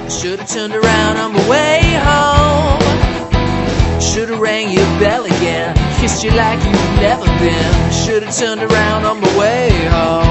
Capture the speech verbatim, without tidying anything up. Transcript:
Should've turned around on my way home. Should've rang your bell again, kissed you like you've never been. Should've turned around on my way home.